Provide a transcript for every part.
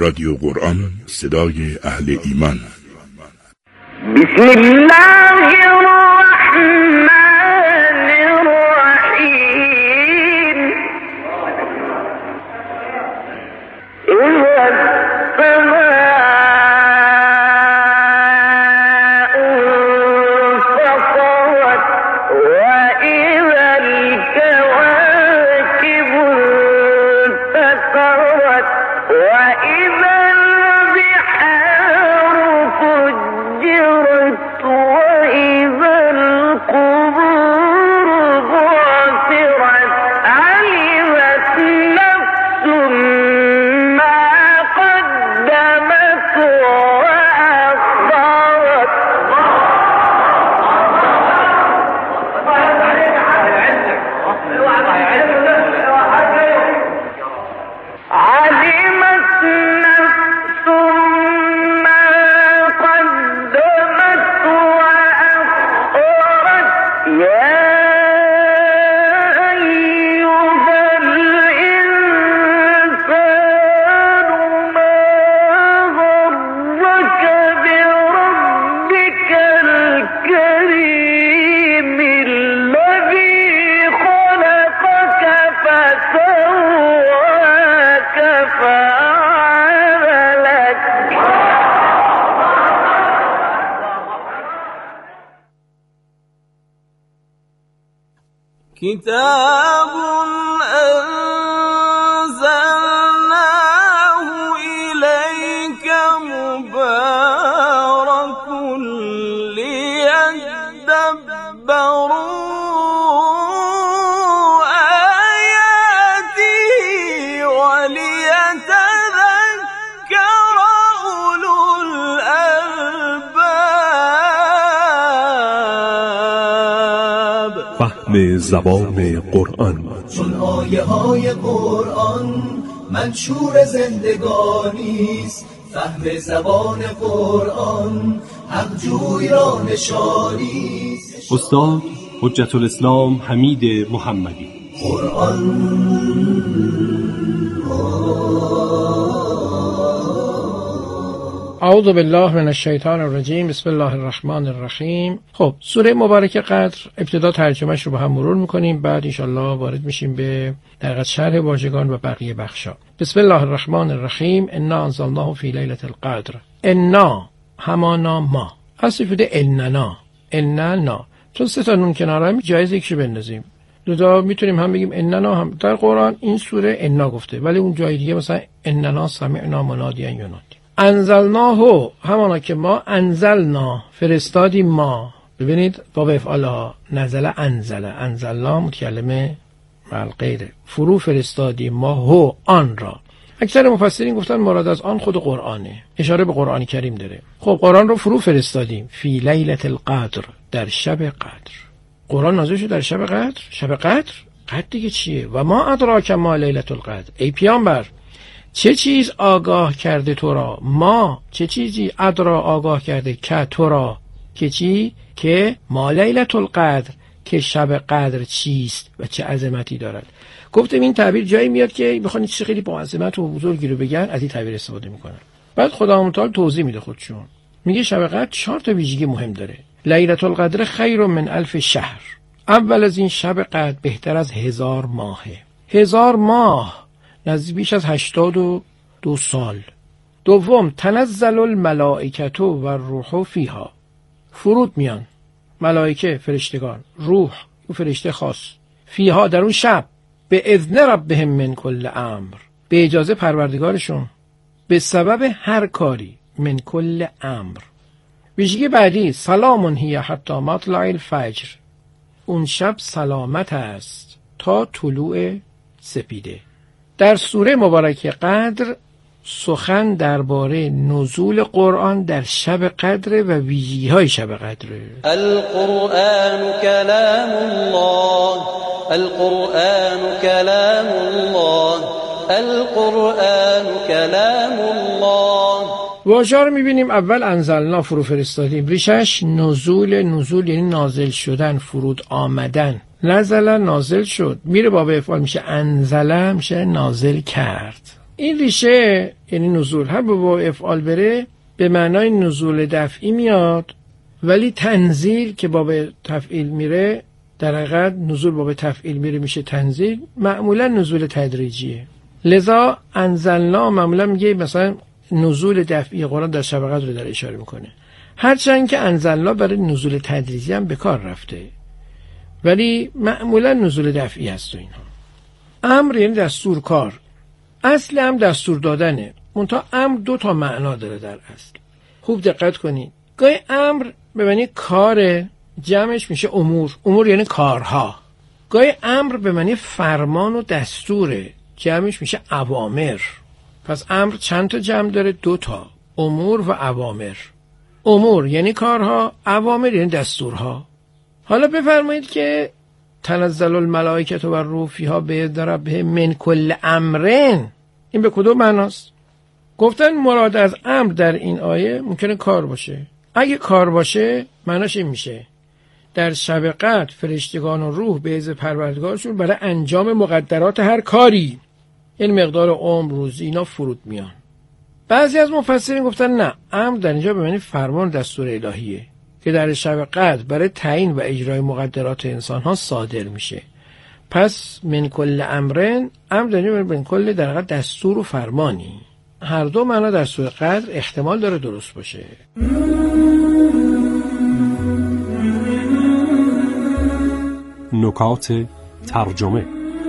رادیو قرآن، صدای اهل ایمان. بسم الله الرحمن الرحیم. اذا السماء انفطرت واذا الكواكب انتثرت واذا البحار فجرت واذا القبور بعثرت علمت نفس ما قدمت وأخرت. علمت نفس ما قدمت وأخرت. يا أيها الإنسان ما غرك بربك الكريم الذي خلقك فسواك فعدلك. كتاب أنزلناه إليك مبارك ليدبروا آياته وليتذكر أولو الألباب. فهم زبان قرآن. چون آیه های قرآن منشور زندگانی است، فهم زبان قرآن حق جوی را نشانی است. استاد حجت الاسلام حمید محمدی. اعوذ بالله من الشیطان الرجیم. بسم الله الرحمن الرحیم. خب سوره مبارک قدر ابتدا ترجمهش رو با هم مرور میکنیم، بعد انشالله وارد میشیم به در شرح واژگان و بقیه بخشا. بسم الله الرحمن الرحیم. انا انزلناه فی لیلة القدر. انا همانا ما، اصلی بوده اننا، اننا، چون سه تا نون کنار هم جایزه یکشو بندازیم. دوتا میتونیم هم بگیم اننا. هم در قرآن این سوره انا گفته، ولی اون جای دیگه مثلا اننا سمعنا منادیا ینادی. انزلناه همانا که ما، انزلنا فرستادیم ما. ببینید باب افعالها، نزل انزل، انزلنا متکلمه مع الغیره، فرو فرستادیم ما هو آن را. اکثر مفسرین گفتن مراد از آن خود قرآنه، اشاره به قرآن کریم داره. خب قرآن رو فرو فرستادیم فی لیلة القدر، در شب قدر. قرآن نازل شد در شب قدر. شب قدر، قدر دیگه چیه؟ و ما ادراک ما لیلة القدر. ای پیامبر چه چیز آگاه کرده تو را؟ ما چه چیزی ادرا آگاه کرده که تو را، که چی؟ که ما لیلة القدر، که شب قدر چیست و چه عظمتی دارد. گفتم این تعبیر جایی میاد که بخوان چیز خیلی با عظمت و بزرگی رو بگن، از این تعبیر استفاده میکنن. بعد خدا متعال توضیح میده خودشون، میگه شب قدر 4 تا ویژگی مهم داره. لیلة القدر خیر من 1000 شهر. اول از این شب قدر بهتر از 1000 ماهه. 1000 ماه نزدیک بیش از 82 سال. دوم تنزل الملائکه و الروح فیها. فرود میان ملائکه، فرشتگان، روح و فرشته خاص، فیها در اون شب، به اذن ربهم من کل امر، به اجازه پروردگارشون، به سبب هر کاری، من کل امر. ویژگی بعدی سلام هی حتی مطلع الفجر. اون شب سلامت است تا طلوع سپیده. در سوره مبارک قدر سخن درباره نزول قرآن در شب قدر و ویژگی‌های شب قدر. القرآن کلام الله، القرآن کلام الله، القرآن کلام الله. واژه رو می‌بینیم اول انزلنا فرو فرستادیم، ریشش نزول، نزول یعنی نازل شدن، فرود آمدن. نزل نازل شد، میره باب افعال میشه انزل، میشه نازل کرد. این ریشه یعنی نزول هر به باب افعال بره به معنای نزول دفعی میاد، ولی تنزیل که باب تفعیل میره در حقیقت نزول باب تفعیل میره میشه تنزیل، معمولا نزول تدریجیه. لذا انزلنا معمولا میگه مثلا نزول دفعی قرآن در شب قدر رو در اشاره میکنه، هرچند که انزلنا برای نزول تدریجی هم به کار رفته، ولی معمولا نزول دفعی هست. و اینها امر یعنی دستور کار، اصل هم دستور دادنه، منتها امر 2 تا معنا داره در اصل. خوب دقت کنید، گاهی امر به معنی کار، جمعش میشه امور، امور یعنی کارها. گاهی امر به معنی فرمان و دستوره، جمعش میشه اوامر. پس امر چند تا جمع داره؟ 2 تا، امور و اوامر. امور یعنی کارها، اوامر یعنی دستورها. حالا بفرمایید که تنزل الملائکه و الروح فیها باذن ربهم من کل امرن، این به کدوم معناست؟ گفتن مراد از امر در این آیه ممکنه کار باشه. اگه کار باشه معناش این میشه در شب قدر فرشتگان و روح به اذن پروردگارشون برای انجام مقدرات هر کاری، این مقدار عمر، روزی، اینا فرود میان. بعضی از مفسرین گفتن نه، امر در اینجا به معنی فرمان، دستور الهیه که در شب قدر برای تعیین و اجرای مقدرات انسان ها صادر میشه. پس من کل امرن، امر در اینجا من کل در حقیقت دستور و فرمانی. هر دو معنا در سوره قدر احتمال داره درست باشه. نکات ترجمه.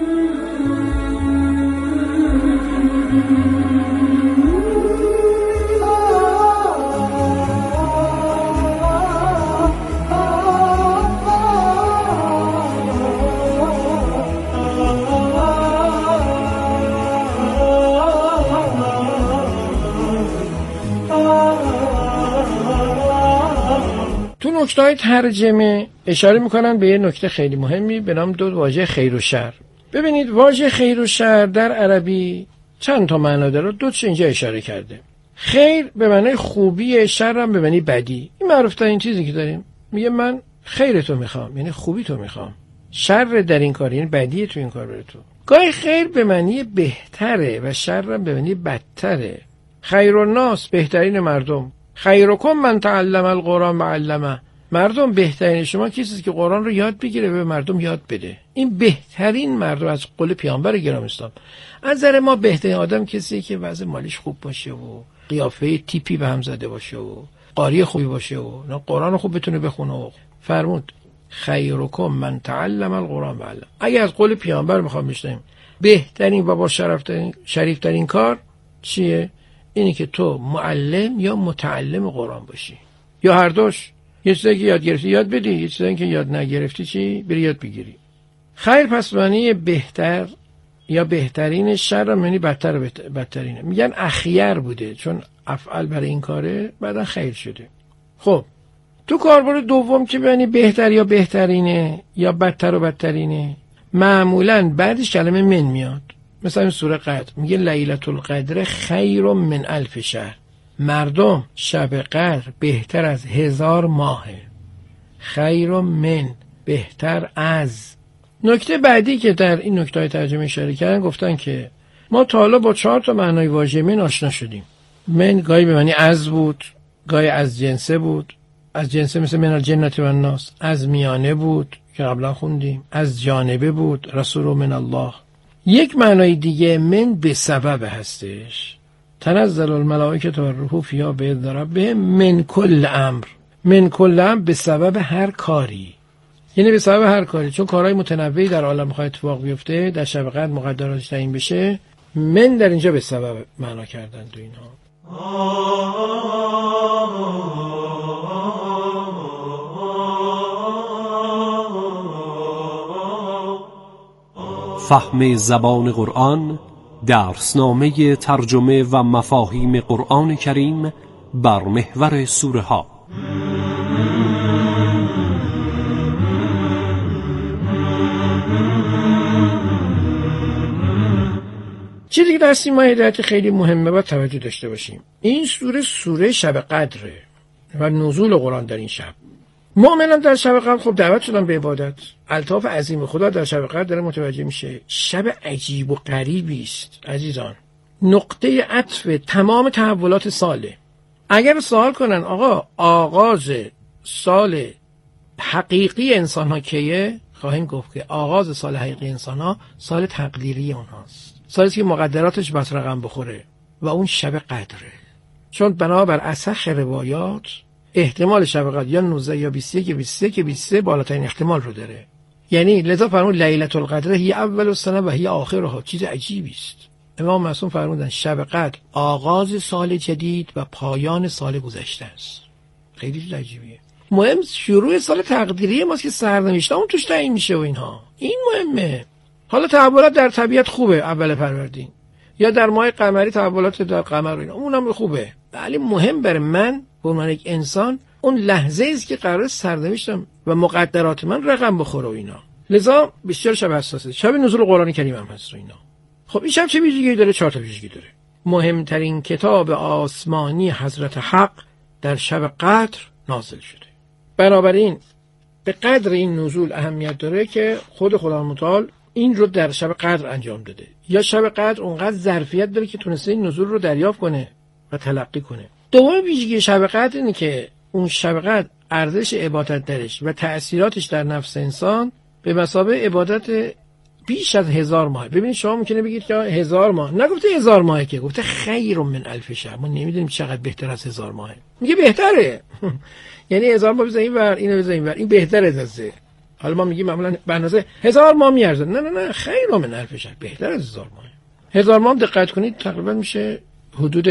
نکته‌های ترجمه اشاره میکنن به یه نکته خیلی مهمی به نام 2 واژه خیر و شر. ببینید واژه خیر و شر در عربی چند تا معنا داره، 2 تا اینجا اشاره کرده. خیر به معنی خوبی، شر هم به معنی بدی. این معروف ترین چیزی که داریم، میگه من خیر تو میخوام یعنی خوبی تو میخوام، شر در این کار یعنی بدی تو این کار بره تو. گاهی خیر به معنی بهتره و شر هم به معنی بدتره. خیر الناس بهترین مردم، خیرکم من تعلم القرآن و علمه، مردم بهترین شما کسی است که قرآن رو یاد بگیره به مردم یاد بده. این بهترین مردم از قول پیامبر گرامی اسلام. از نظر ما بهترین آدم کسی که وضع مالیش خوب باشه و قیافه تیپی به هم زده باشه و قاری خوبی باشه و قرآن خوب بتونه بخونه. و فرمود خیرکم من تعلم القرآن و علمه. اگه از قول پیامبر میخوام بشنویم بهترین و با شریفترین کار چیه؟ اینی که تو معلم یا متعلم قرآن باشی، یا هر دوش. یه چیزی که یاد گرفتی یاد بدی، یه چیزی که یاد نگرفتی چی؟ بری یاد بگیری. خیر پس معنی بهتر یا بهترین، شر معنی بدتر و بدترینه. میگن اخیر بوده چون افعال برای این کاره بعدا خیر شده. خب تو کاربرد دوم که معنی بهتر یا بهترینه یا بدتر و بدترینه، معمولا بعدش کلمه من میاد. مثلا سوره قدر میگه لیلة القدر خیر من 1000 شهر، مردم شب قدر بهتر از 1000 ماهه. خیر من بهتر از. نکته بعدی که در این نکته ترجمه اشاره کردن گفتن که ما تا حالا با 4 تا معنای واژه من آشنا شدیم. من گاهی به معنی از بود، گاهی از جنسه بود، از جنسه مثل من الجنة و الناس، از میانه بود که قبلا خوندیم، از جانبه بود رسول من الله. یک معنای دیگه من به سبب هستش، تنزل الملائکه و الروح فیها باذن ربهم من کل امر. من کل امر به سبب هر کاری، یعنی به سبب هر کاری، چون کارهای متنوعی در عالم میخواد اتفاق بیفته، در شب قدر مقدراتش تعیین بشه. من در اینجا به سبب معنا کردن دو اینها. فهم زبان قرآن، درسنامه ترجمه و مفاهیم قرآن کریم بر محور سوره ها. چیزی که در سیما هدایت خیلی مهمه باید توجه داشته باشیم، این سوره شب قدره و نزول قرآن در این شب. مؤمنان در شب قدر خب دعوت شدن به عبادت، الطاف عظیم خدا در شب قدر داره متوجه میشه. شب عجیب و غریبی است عزیزان. نقطه عطف تمام تحولات ساله. اگر سوال کنن آقا آغاز سال حقیقی انسان ها کیه؟ خواهیم گفت که آغاز سال حقیقی انسان ها سال تقدیری اونهاست، سالی که مقدراتش بس رقم بخوره و اون شب قدره. چون بنابر اصح روایات احتمال شب قدر یا 19 یا 21 بالاترین احتمال رو داره. یعنی لذا فرمود لیلة القدر هی اول السنه و هی آخرها. چیز عجیبی است. امام معصوم فرمودن شب قدر آغاز سال جدید و پایان سال گذشته است. خیلی چیز عجیبیه. مهم شروع سال تقدیری ماست که سرنوشت اون توش تعیین میشه و اینها. این مهمه. حالا تحولات در طبیعت خوبه اول فروردین یا در ماه قمری تحولات در قمر اینا اونم خوبه، ولی مهم برای من به عنوان یک انسان اون لحظه است که قرار سرنوشتم و مقدرات من رقم بخوره و اینا. لذا بسیار شب حساسه. شب نزول قرآن کریم هم هست و اینا. خب این شب چه ویژگی داره؟ 4 تا ویژگی داره. مهمترین کتاب آسمانی حضرت حق در شب قدر نازل شده. بنابراین به قدر این نزول اهمیت داره که خود خدا متعال این رو در شب قدر انجام داده، یا شب قدر اونقدر ظرفیت داره که تونسته این نزول رو دریافت کنه و تلقی کنه. دوم ویژگی شب قدر اینه که اون شب قدر ارزش عبادت درش و تأثیراتش در نفس انسان به مثابه عبادت بیش از 1000 ماه. ببینید شما ممکنه بگید که 1000 ماه، نگفته 1000 ماهه که گفته خیر من الف شهر. ما نمیدونیم چقدر بهتر از 1000 ماهه. میگه بهتره. یعنی 1000 ماه بزنیم ور اینو بزنیم ور این بهتره از حالا ما میگیم معمولا به اندازه 1000 ماه میارزه. نه خیر من الف شهر، بهتر از 1000 ماه. 1000 ماه دقت کنید تقریبا میشه حدود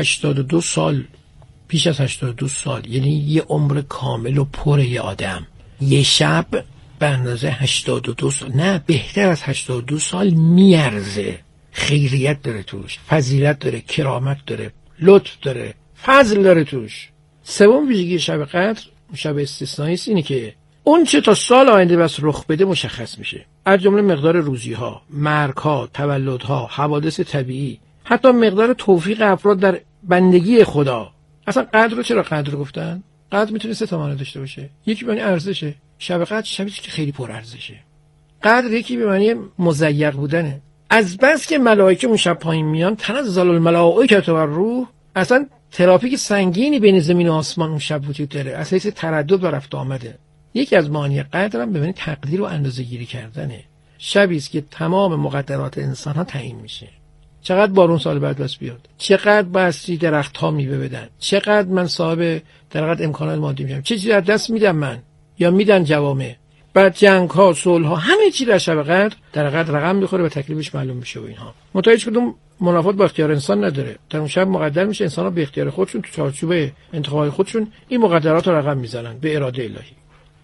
82 سال، بیش از 82 سال، یعنی یه عمر کامل و پر یه آدم. یه شب به اندازه 82 سال، نه بهتر از 82 سال میارزه. خیریت داره توش، فضیلت داره، کرامت داره، لطف داره، فضل داره توش. سوم ویژگی شب قدر، شب استثنایی است، اینه که اون چه تا سال آینده بس رخ بده مشخص میشه، از جمله مقدار روزی ها، مرگ ها، تولد ها، حوادث طبیعی، حتی مقدار توفیق افراد در بندگی خدا. اصلا قدر رو چرا قدر گفتن؟ قدر میتونه 3 تا معنی داشته باشه. یکی به معنی ارزشه، شب قدر شبی که خیلی پر ارزشه. قدر یکی به معنی مضیق بودنه، از بس که ملائکه اون شب پایین میان، تنزل الملائکه و الروح، اصلا ترافیک سنگینی بین زمین و آسمان اون شب وجود داره، اصلا تردد و رفت آمده. یکی از معانی قدر هم به معنی تقدیر و اندازه‌گیری کردنه. شبی است که تمام مقدرات انسان ها تعیین میشه. چقدر بارون سال بعد بس بیاد، چقدر باستی درخت ها میوه بدن، چقدر من صاحب درقدر امکانات مادی میشم، چه چیزی از دست میدم من یا میدن جوامع. بعد جنگ ها، صلح ها، همه چی در شب قدر در قدر رقم میخوره و تکلیفش معلوم میشه و اینها. متوجه کدوم منافات با اختیار انسان نداره. در اون شب مقدر میشه، انسان ها به اختیار خودشون تو چارچوب انتخاب خودشون این مقدرات رو رقم میزنن به اراده الهی.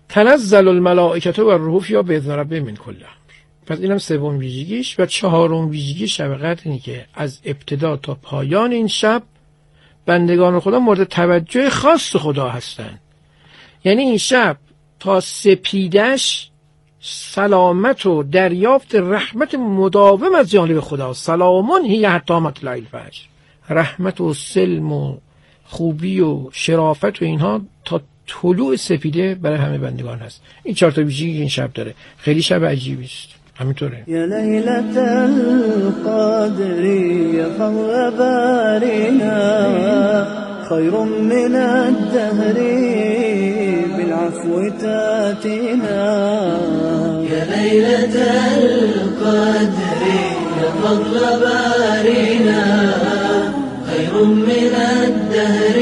تنزل الملائکه و الروح یا باذن ربهم من کل امر. پس اینم سوم ویژگیش. و چهارم ویژگی شب قدر اینه که از ابتدا تا پایان این شب بندگان خدا مورد توجه خاص خدا هستند. یعنی این شب تا سپیدش سلامت و دریافت رحمت مداوم از جانب خدا. سلامون هی حتی مطلع الفجر. رحمت و سلم و خوبی و شرافت و اینها تا طلوع سپیده برای همه بندگان هست. این 4 تا ویژگی این شب داره. خیلی شب عجیبی است. همینطوره. یا لیلة القدر یا فضل بارنا خیر من الدهر بالعفو تاتنا. یا لیلة القدر یا فضل بارنا خیر من الدهر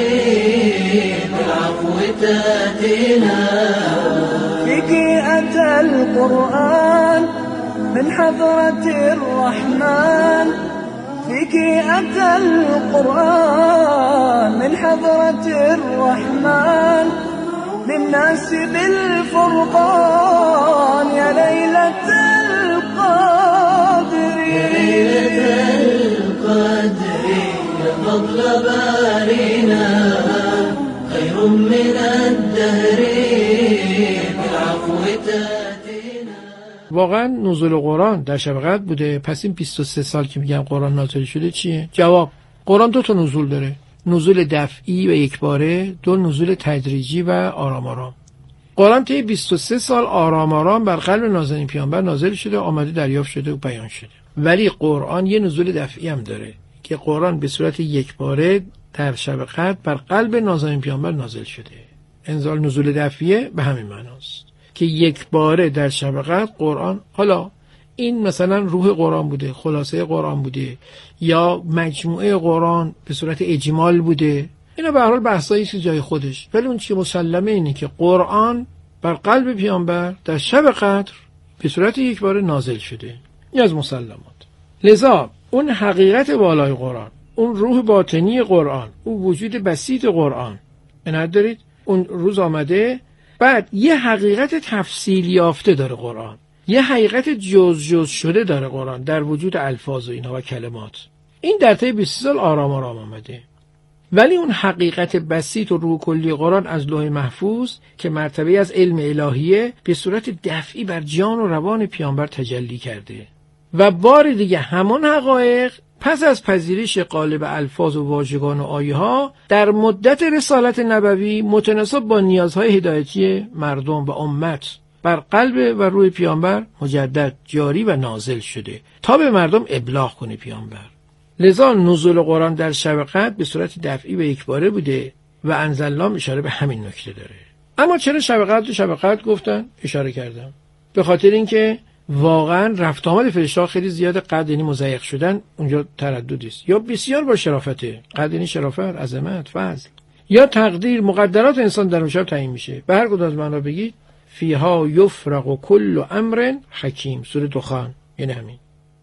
بالعفو تاتنا. فيك أتى القرآن من حضرة الرحمن. فيك أتى القرآن من حضرة الرحمن للناس بالفرقان. يا ليلة القدر يا ليلة القدر يا فضل بارنا خير من الدهر بالعفو تاتنا. واقعا نزول قرآن در شب قدر بوده. پس این 23 سال که میگم قرآن نازل شده چیه؟ جواب: قرآن 2 تا نزول داره، نزول دفعی و یکباره، 2 نزول تدریجی و آرام آرام. قرآن طی 23 سال آرام آرام بر قلب نازنین پیامبر نازل شده، آمده دریافت شده و بیان شده. ولی قرآن یه نزول دفعی هم داره که قرآن به صورت یکباره در شب قدر بر قلب نازنین پیامبر نازل شده. انزال نزول دفعیه به همین معناست که یکباره در شب قدر قرآن، حالا این مثلا روح قرآن بوده، خلاصه قرآن بوده، یا مجموعه قرآن به صورت اجمال بوده، اینا به هر حال بحثایی که جای خودش، ولی اون چیزی مسلمه اینه که قرآن بر قلب پیامبر در شب قدر به صورت یکباره نازل شده. این از مسلمات. لذا اون حقیقت بالای قرآن، اون روح باطنی قرآن، اون وجود بسیط قرآن، عنایت دارید اون روز آمده، بعد یه حقیقت تفصیل یافته داره قرآن، یه حقیقت جز شده داره قرآن در وجود الفاظ و اینها و کلمات. این در طی 20 سال آرام آمده. ولی اون حقیقت بسیط و روح کلی قرآن از لوح محفوظ که مرتبه از علم الهیه به صورت دفعی بر جان و روان پیامبر تجلی کرده و بار دیگه همون حقایق پس از پذیرش قالب الفاظ و واژگان و آیه ها در مدت رسالت نبوی متناسب با نیازهای هدایتی مردم و امت بر قلب و روح پیامبر مجدد جاری و نازل شده تا به مردم ابلاغ کنه پیامبر. لذا نزول قرآن در شب قدر به صورت دفعی و یکباره بوده و انزلنا اشاره به همین نکته داره. اما چرا شب قدر و شب قدر گفتن؟ اشاره کردم به خاطر اینکه واقعا رفت آمد فرشته‌ها خیلی زیاد، قدر یعنی مضیق شدن اونجا ترددی است، یا بسیار با شرافته، قدر یعنی شرافت، عظمت، فضل، یا تقدیر، مقدرات انسان در اون شب تعیین میشه. به هر کدوم از معنا بگید فیها یفرق کل امر حکیم، سوره دخان، یعنی همین.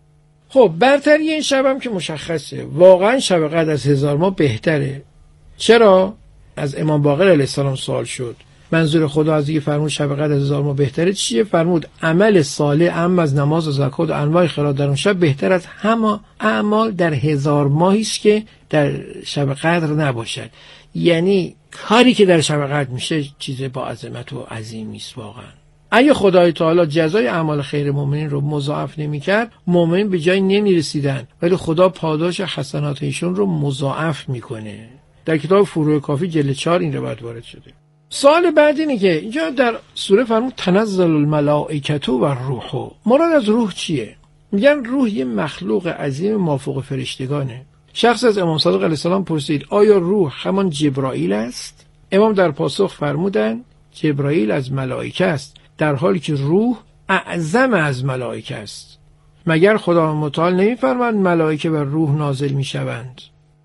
خب برتری این شب هم که مشخصه، واقعا شب قدر از 1000 ماه بهتره. چرا؟ از امام باقر علیه السلام سوال شد منظور خدا از اینکه فرمود شب قدر از 1000 ماه بهتره چیه؟ فرمود عمل صالح ام از نماز و زکات و انواع خیرات در اون شب بهتر از همه اعمال در 1000 ماهی است که در شب قدر نباشد. یعنی کاری که در شب قدر میشه چیز با عظمت و عظیمی است. واقعا اگه خدای تعالی جزای اعمال خیر مؤمنین رو مضاعف نمی‌کرد، مؤمنین به جای نمی‌رسیدن، ولی خدا پاداش حسنات ایشون رو مضاعف میکنه. در کتاب فروع کافی جلد 4 این روایت وارد شده. سوال بعد اینه که اینجا در سوره فرمود تنزل الملائکه و الروح، مراد از روح چیه؟ میگن روح یه مخلوق عظیم مافوق فرشتگانه. شخص از امام صادق علیه السلام پرسید آیا روح همان جبرائیل است؟ امام در پاسخ فرمودن جبرائیل از ملائکه است، در حالی که روح اعظم از ملائکه است. مگر خدا متعال نمی‌فرماید ملائکه و روح نازل می‌شوند؟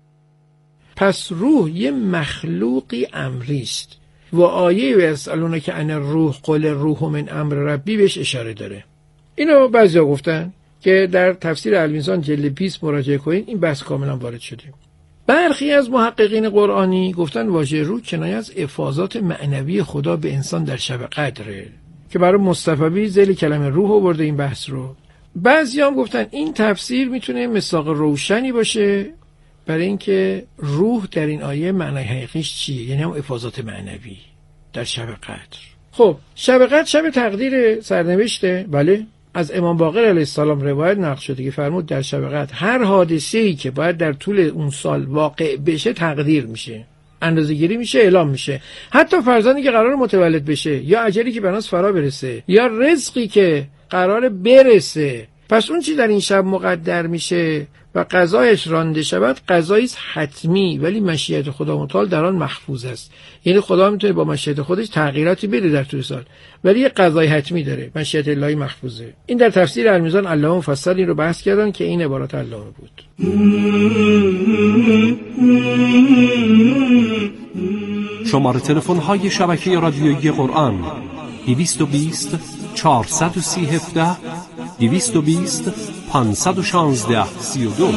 پس روح یه مخلوقی امری است و آیه و یسألونک عن الروح قل الروح من امر ربی بهش اشاره داره. اینو بعضیا گفتن که در تفسیر المیزان جلد 20 مراجعه کنید، این بحث کاملا وارد شده. برخی از محققین قرآنی گفتن واژه روح کنایه از افاضات معنوی خدا به انسان در شب قدره که برای مصطفی ذیل کلمه روح آورده این بحث رو. بعضی هم گفتن این تفسیر میتونه مصداق روشنی باشه برای اینکه روح در این آیه معنای حقیقیش چیه، یعنی هم افاضات معنوی در شب قدر. خب شب قدر شب تقدیر سرنوشته. بله، از امام باقر علیه السلام روایت نقل شده که فرمود در شب قدر هر حادثه‌ای که باید در طول اون سال واقع بشه تقدیر میشه، اندازه‌گیری میشه، اعلام میشه. حتی فرزندی که قرار متولد بشه، یا اجلی که بناس فرا برسه، یا رزقی که قرار برسه. پس اون چی در این شب مقدر میشه و قضایش رانده شود قضایی حتمی، ولی مشیت خدا متعال در آن محفوظ است. یعنی خدا میتونه با مشیت خودش تغییراتی بده در طول سال، ولی یه قضای حتمی داره، مشیت الهی محفوظه. این در تفسیر المیزان علامه مفصل این رو بحث کردن که این عبارات علامه بود. شماره تلفن های شبکه رادیویی قرآن 220 430 220 516 32.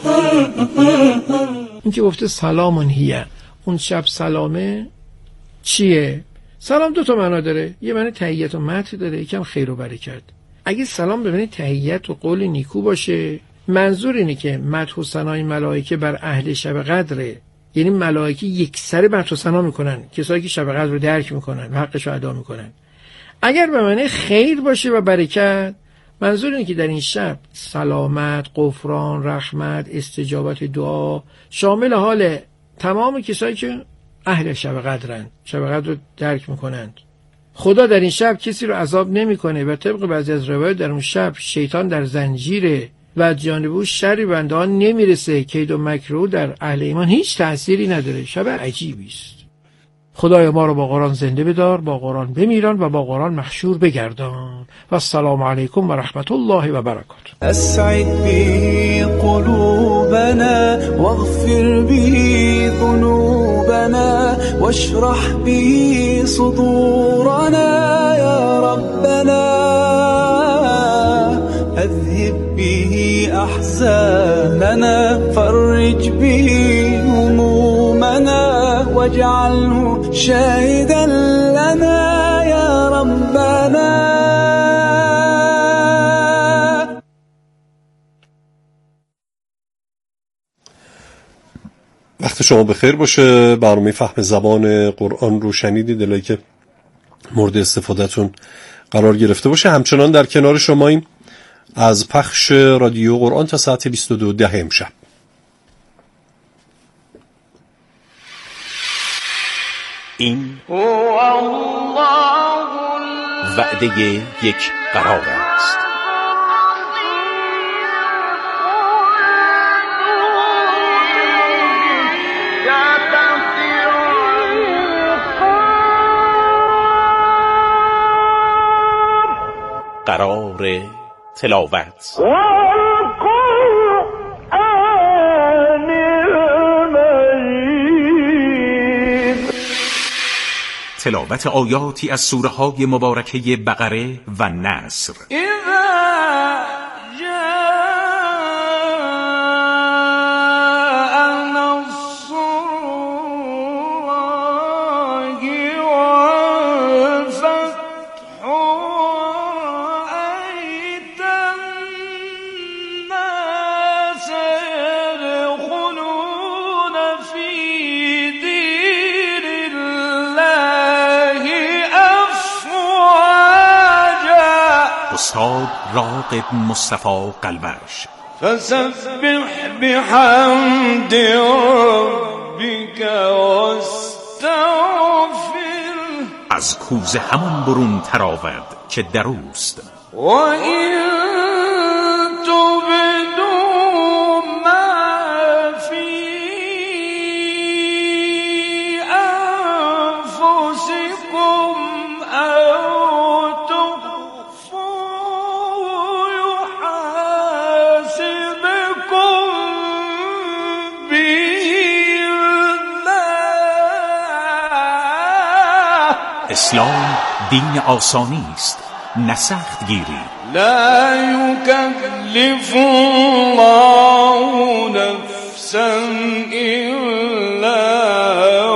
این که گفته سلامون هیه، اون شب سلامه چیه؟ سلام دو تا معنا داره، یه معنی تحیت و مدح داره، یکم خیر و برکت. اگه سلام به معنی تحیت و قول نیکو باشه، منظور اینه که مدح و ثنای ملائکه بر اهل شب قدره، یعنی ملائکه یکسره مدح و ثنا میکنن کسایی که شب قدر رو درک میکنن و حقش رو ادا میکنن. اگر به معنی خیر باشه و برکت، منظور اینه که در این شب سلامت، غفران، رحمت، استجابت دعا شامل حال تمام کسایی که اهل شب قدرن، شب قدر رو درک میکنند. خدا در این شب کسی رو عذاب نمیکنه و طبق بعضی از روایات در اون شب شیطان در زنجیر و از جانب او شر بنده ها نمیرسه. کید و مکر او در اهل ایمان هیچ تأثیری نداره. شب عجیبی است. خدای ما رو با قرآن زنده بدار، با قرآن بمیران و با قرآن محشور بگردان. و السلام علیکم و رحمت الله و برکاته. أسعد به قلوبنا واغفر به ذنوبنا واشرح به صدورنا يا ربنا أذهب به أحزاننا فرج به همومنا واجعله شاهدا لنا يا ربنا. وقت شما بخیر باشه. برنامه فهم زبان قرآن رو شنیدید، الهی که مورد استفادهتون قرار گرفته باشه. همچنان در کنار شماییم از پخش رادیو قرآن تا ساعت 22 امشب. این وعده یک قرار است. قرار تلاوت تلاوت آیاتی از سوره های مبارکه بقره و نصر. استاد راغب مصطفی قلبش. فسبح بحمد ربك واستغفر. از کوزه همان برون تراود که دروست. و این تبدوا ما فی انفسکم او تخفوه یحاسبکم به الله. اسلام دین آسانی است، نه سخت گیری. لا يكلف الله نفسا الا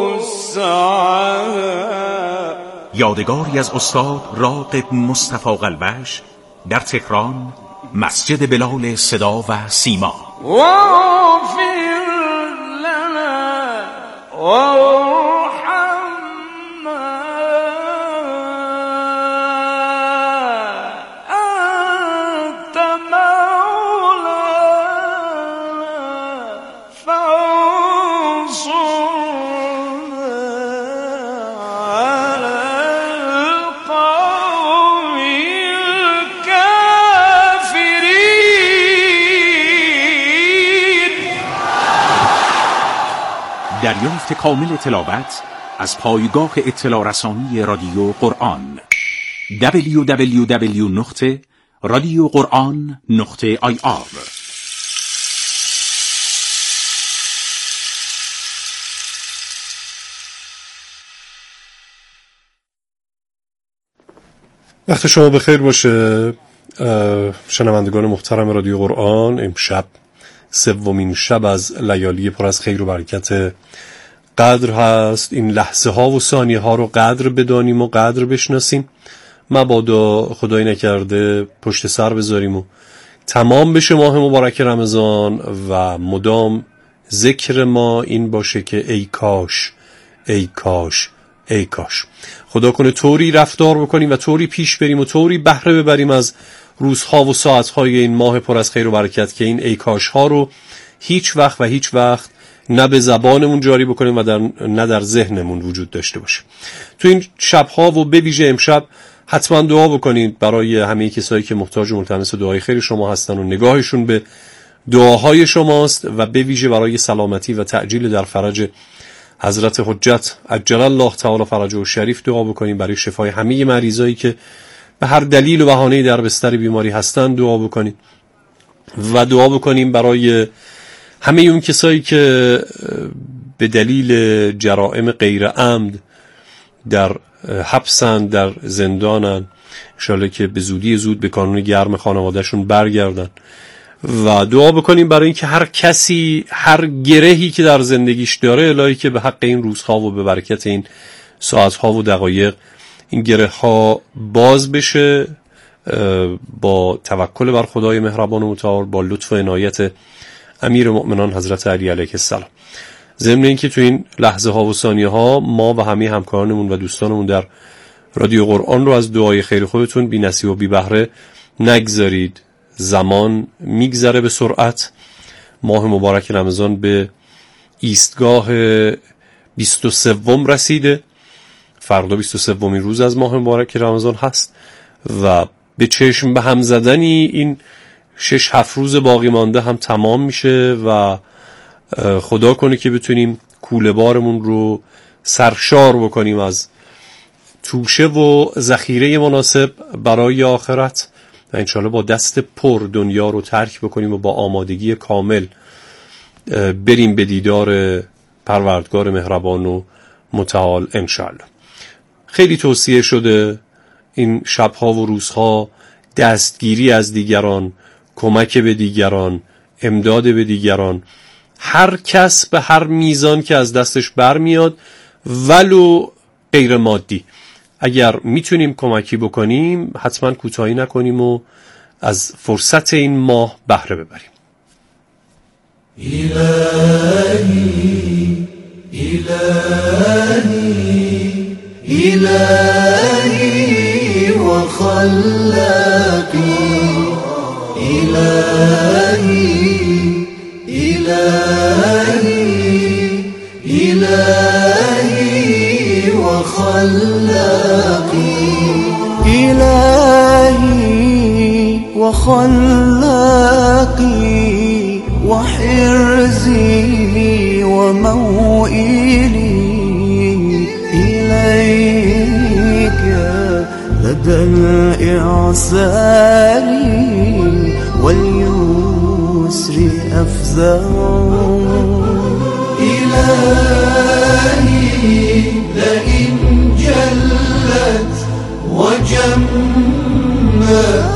وسعها. یادگاری از استاد راغب مصطفی قلبش در تهران، مسجد بلال صدا و سیما. واغفر لنا دریافت کامل تلاوت از پایگاه اطلاع رسانی رادیو قرآن www.radioquran.ir. وقت شما بخیر باشه شنوندگان محترم رادیو قرآن. امشب سومین شب از لیالی پر از خیر و برکت قدر هست. این لحظه ها و ثانیه ها رو قدر بدانیم و قدر بشناسیم، مبادا خدای نکرده پشت سر بذاریم و تمام بشه ماه مبارک رمضان و مدام ذکر ما این باشه که ای کاش ای کاش ای کاش. خدا کنه طوری رفتار بکنیم و طوری پیش بریم و طوری بهره ببریم از روزها و ساعتهای این ماه پر از خیر و برکت که این ای کاش ها رو هیچ وقت نه به زبانمون جاری بکنیم و نه در ذهنمون وجود داشته باشه. تو این شبها و به ویژه امشب حتما دعا بکنید برای همه کسایی که محتاج و ملتمس دعای خیر شما هستن و نگاهشون به دعاهای شماست و به ویژه برای سلامتی و تعجیل در فرج حضرت حجت عجل الله تعالی فرجه و شریف دعا بکنیم. برای شفای همه مریضایی که به هر دلیل و بهانه‌ای در بستر بیماری هستن دعا بکنیم و دعا بکنیم برای همه اون کسایی که به دلیل جرائم غیر عمد در حبسن، در زندانن، انشالله که به زودی زود به کانون گرم خانوادهشون برگردن و دعا بکنیم برای اینکه هر کسی هر گرهی که در زندگیش داره الهی که به حق این روزها و به برکت این ساعتها و دقایق این گره ها باز بشه با توکل بر خدای مهربان و متعال، با لطف و عنایت امیر مؤمنان حضرت علی علیه السلام. ضمن اینکه تو این لحظه ها و ثانیه ها ما و همه همکارانمون و دوستانمون در رادیو قرآن رو از دعای خیر خودتون بی نصیب و بی بهره نگذارید. زمان میگذره به سرعت. ماه مبارک رمضان به ایستگاه 23 رسیده. فردا 23مین روز از ماه مبارک رمضان هست و به چشم به هم زدنی این 6-7 روز باقی مانده هم تمام میشه و خدا کنه که بتونیم کوله بارمون رو سرشار بکنیم از توشه و ذخیره مناسب برای آخرت و انشالله با دست پر دنیا رو ترک بکنیم و با آمادگی کامل بریم به دیدار پروردگار مهربان و متعال انشالله. خیلی توصیه شده این شبها و روزها دستگیری از دیگران، کمک به دیگران، امداد به دیگران، هر کس به هر میزان که از دستش برمیاد ولو غیر مادی. اگر میتونیم کمکی بکنیم حتما کوتاهی نکنیم و از فرصت این ماه بهره ببریم. إلهي إلهي إلهي وخلاقي إلهي إلهي إلهي وخلاقي إلهي وخلاقي وحرزي وموئلي إليك لدى الإعسار واليسر أفزع إلهي لئن جلت وجمت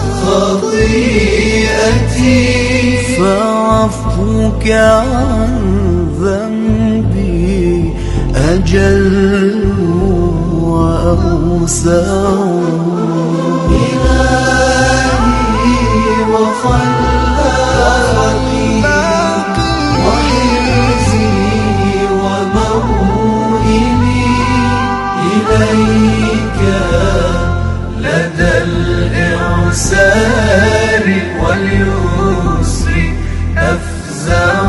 خطيئتي فعفوك عن ذنبي أجل وأوسع إلهي وخلاقي وحرزي وموئلي إليك لدى الإعسار واليسر أفزع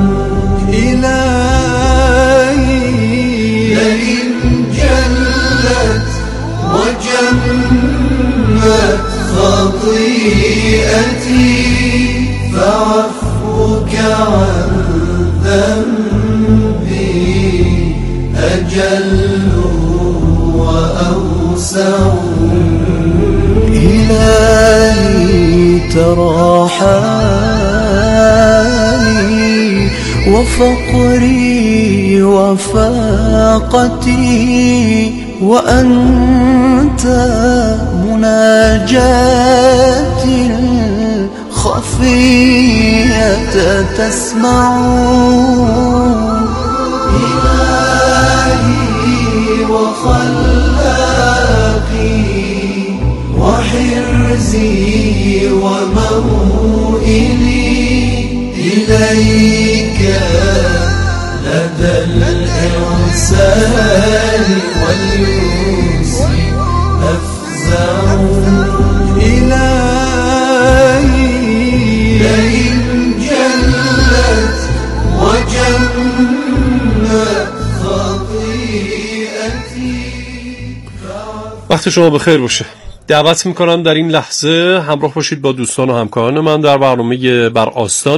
إلهي لئن جلت وجمت خطيئتي فعفوك عن ذنبي أجل وأوسع إلهي ترى حالي وفقري وفاقتي وأنت مناجاتي الخفية تسمع إلهي وخلاقي وحرزي وموئلي إليك لدى الإعسار واليسر أفزع إلهي لئن جلت وجمت خطيئتي. وقت شما بخیر باشه. دعوت میکنم در این لحظه همراه باشید با دوستان و همکاران من در برنامه بر آستان